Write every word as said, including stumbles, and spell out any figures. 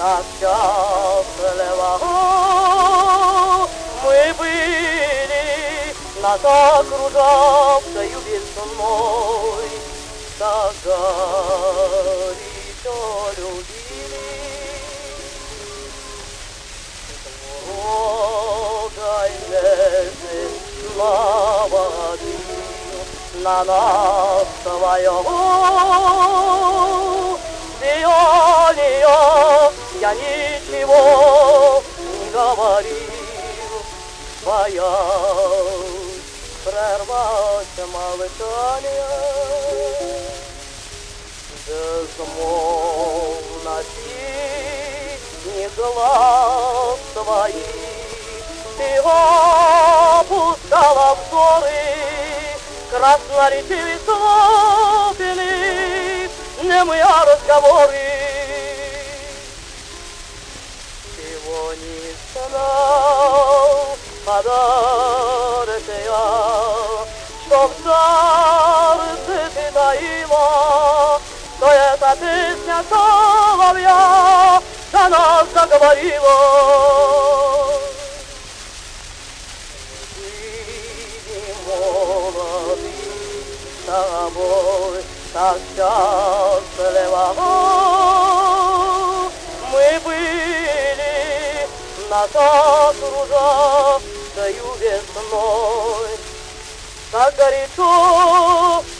так счастливо мы были, нас окружавшою весной, так горячо любили. Дорогой нежной наводил на нас свое сияние. Я ничего не говорил, боясь прервать молчание. Безмолвно синий глаз твоих ты опускала взоры, красноречивые слопили немые разговоры. Чего не знал подарок я, что в сердце ты таила, что эта песня соловья до нас заговорила. Ты молодый, с тобой так счастливо мы были, нас окружавшою весной, так горячо